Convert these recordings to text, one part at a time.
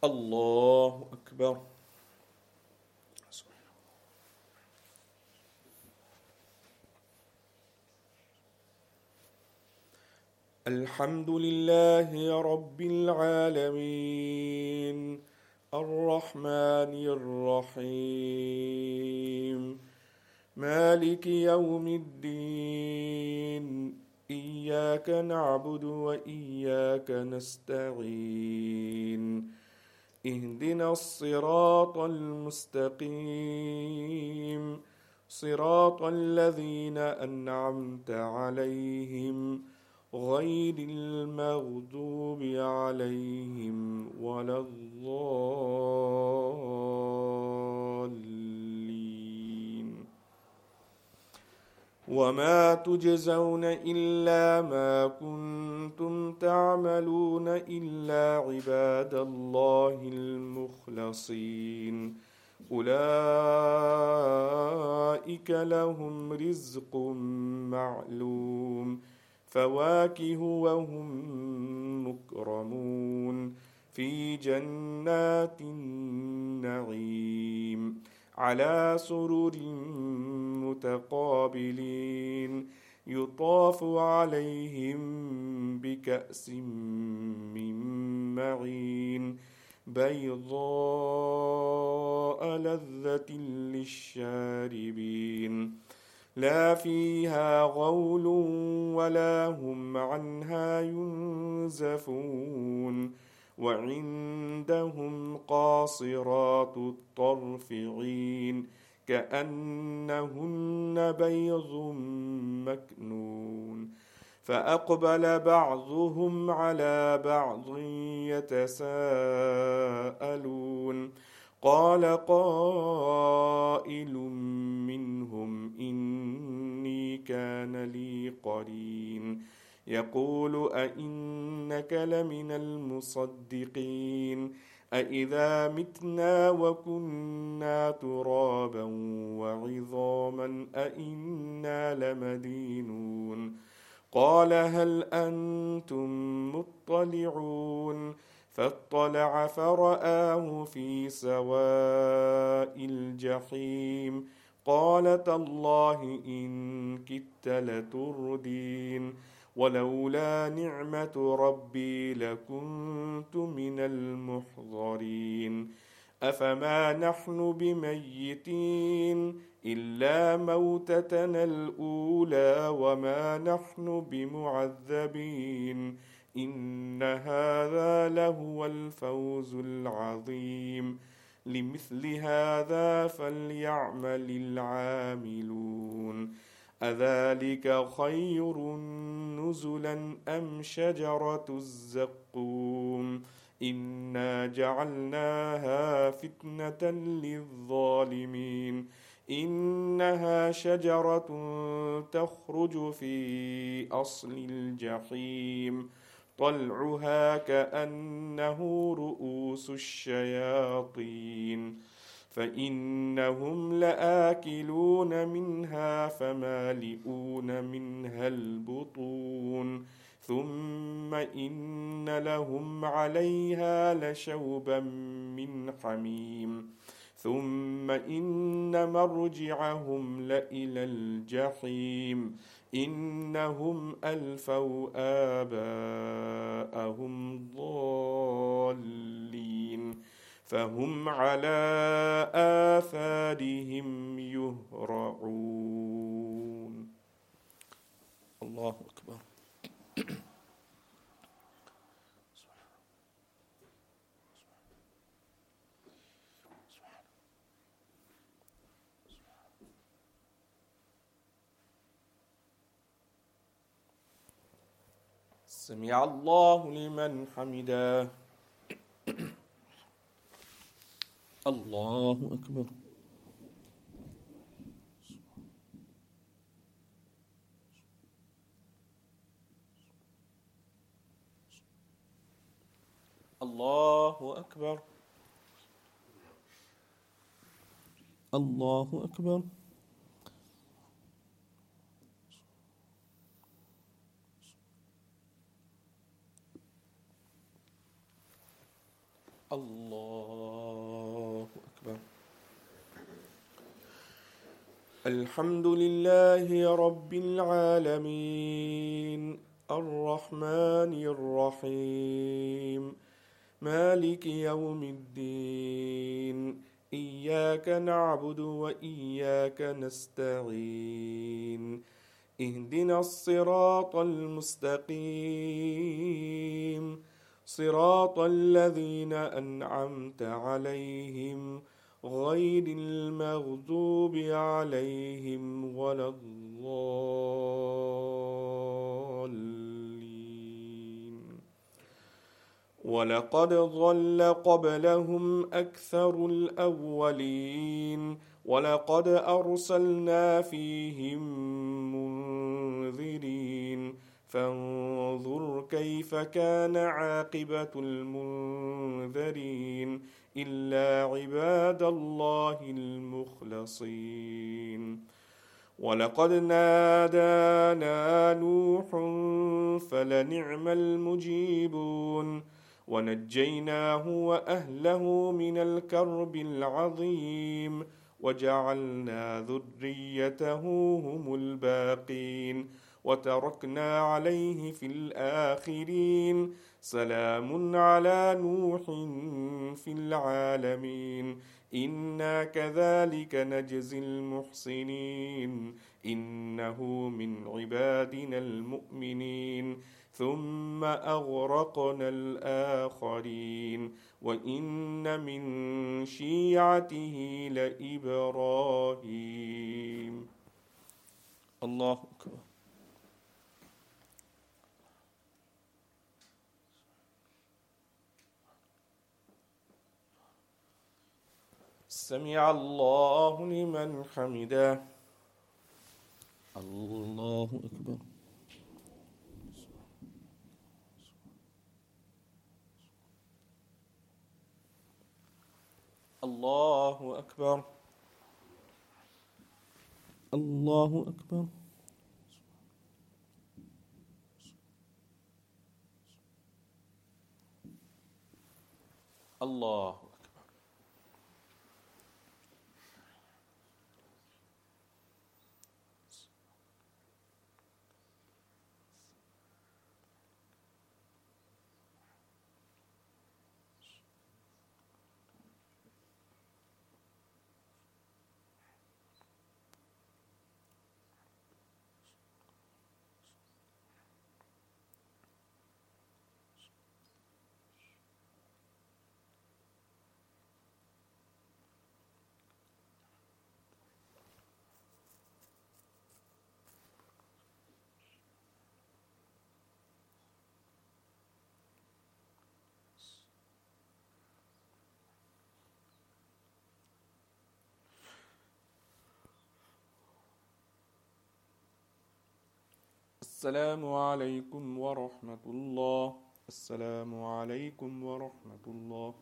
الله أكبر. الحمد لله رب العالمين الرحمن الرحيم مالك يوم الدين إياك نعبد وإياك نستعين اهدنا الصراط المستقيم صراط الذين أنعمت عليهم غير المغضوب عليهم ولا الضالين. وما تجزون إلا ما كنتم تعملون إلا عباد الله المخلصين أولئك لهم رزق معلوم فواكه وهم مكرمون في جنات النعيم على سرر متقابلين يطاف عليهم بكأس من معين بيضاء لذة للشاربين لا فيها غول ولا هم عنها ينزفون وعندهم قاصرات الطرف عين كأنهن بيض مكنون فأقبل بعضهم على بعض يتساءلون قال قائل منهم إني كان لي قرين يقول أئنك لمن المصدقين أإذا متنا وكنا ترابا وعظاما أئنا لمدينون قال هل أنتم مطلعون فاطلع فرآه في سواء الجحيم قال تالله إن كدت لتردين ولولا نعمة ربي لكنت من المحضرين أفما نحن بميتين إلا موتتنا الأولى وما نحن بمعذبين إن هذا لهو الفوز العظيم لمثل هذا فليعمل العاملون أذلك خير نزلا أم شجرة الزقوم إنا جعلناها فتنة للظالمين إنها شجرة تخرج في أصل الجحيم طلعها كأنه رؤوس الشياطين فإنهم لآكلون منها فمالئون منها البطون ثم إن لهم عليها لشوبا من حميم ثم إن مرجعهم لإلى الجحيم إنهم ألفوا آباءهم ضالين فهم على آثارهم يهرعون. الله أكبر. سمع الله لمن حمده. الله أكبر. الله أكبر. الله أكبر. الله أكبر. الحمد لله رب العالمين الرحمن الرحيم مالك يوم الدين إياك نعبد وإياك نستعين اهدنا الصراط المستقيم صراط الذين أنعمت عليهم غير المغضوب عليهم ولا الضالين. ولقد ضل قبلهم أكثر الأولين ولقد أرسلنا فيهم منذرين فانظر كيف كان عاقبة المنذرين إلا عباد الله المخلصين. ولقد نادانا نوح فلنعم المجيبون ونجيناه وأهله من الكرب العظيم وجعلنا ذريته هم الباقين وتركنا عليه في الآخرين سلام على نوح في العالمين إنا كذلك نجزي المحسنين إنه من عبادنا المؤمنين ثم أغرقنا الآخرين وإن من شيعته لإبراهيم. الله أكبر. سمع الله لمن حمده. الله أكبر. الله أكبر. الله أكبر. الله أكبر. السلام عليكم ورحمة الله. السلام عليكم ورحمة الله.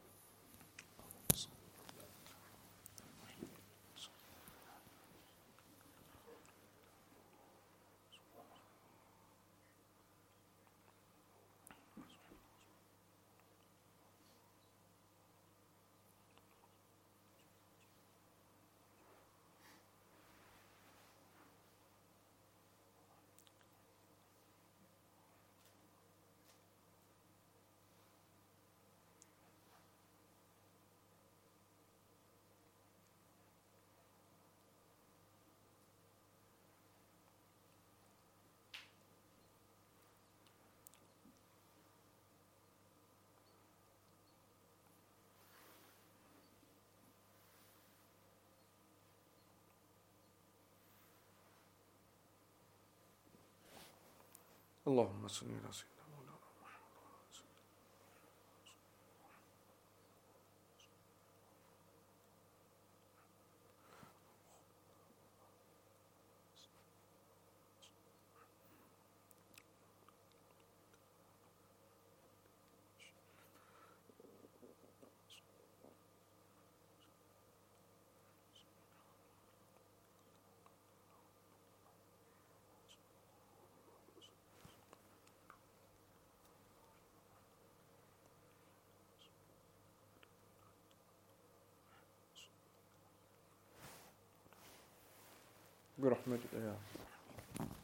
اللهم صل على سيدنا مولانا محمد. برحمتك يا